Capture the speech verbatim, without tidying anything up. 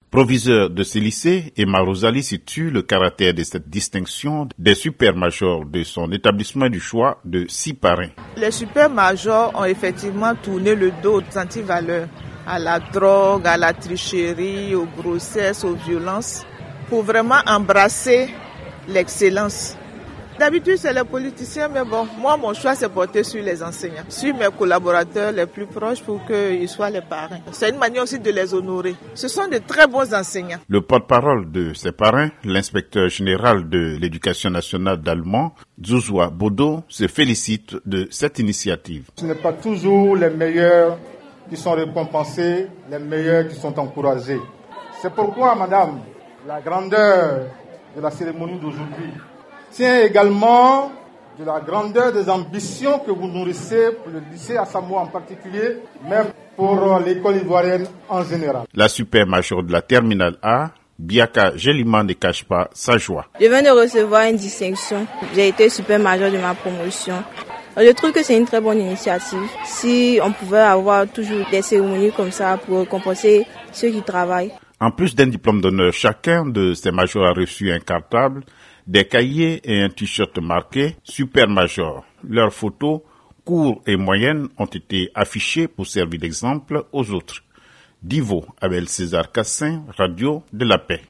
Proviseur de ces lycées, Emma Rosalie situe le caractère de cette distinction des super-majors de son établissement du choix de six parrains. Les super-majors ont effectivement tourné le dos aux antivaleurs, à la drogue, à la tricherie, aux grossesses, aux violences, pour vraiment embrasser l'excellence. D'habitude, c'est les politiciens, mais bon, moi, mon choix, c'est porté sur les enseignants, sur mes collaborateurs les plus proches pour qu'ils soient les parrains. C'est une manière aussi de les honorer. Ce sont de très bons enseignants. Le porte-parole de ces parrains, l'inspecteur général de l'éducation nationale d'Allemand, Zouzoua Bodo, se félicite de cette initiative. Ce n'est pas toujours les meilleurs qui sont récompensés, les meilleurs qui sont encouragés. C'est pourquoi, madame, la grandeur de la cérémonie d'aujourd'hui tient également de la grandeur des ambitions que vous nourrissez pour le lycée Assamoah en particulier, mais pour l'école ivoirienne en général. La super-major de la terminale A, Biaka Géliman, ne cache pas sa joie. Je viens de recevoir une distinction. J'ai été super-major de ma promotion. Je trouve que c'est une très bonne initiative. Si on pouvait avoir toujours des cérémonies comme ça pour compenser ceux qui travaillent. En plus d'un diplôme d'honneur, chacun de ces majors a reçu un cartable, des cahiers et un t-shirt marqué Super Major. Leurs photos, courtes et moyennes, ont été affichées pour servir d'exemple aux autres. Divo, Abel César Cassin, Radio de la Paix.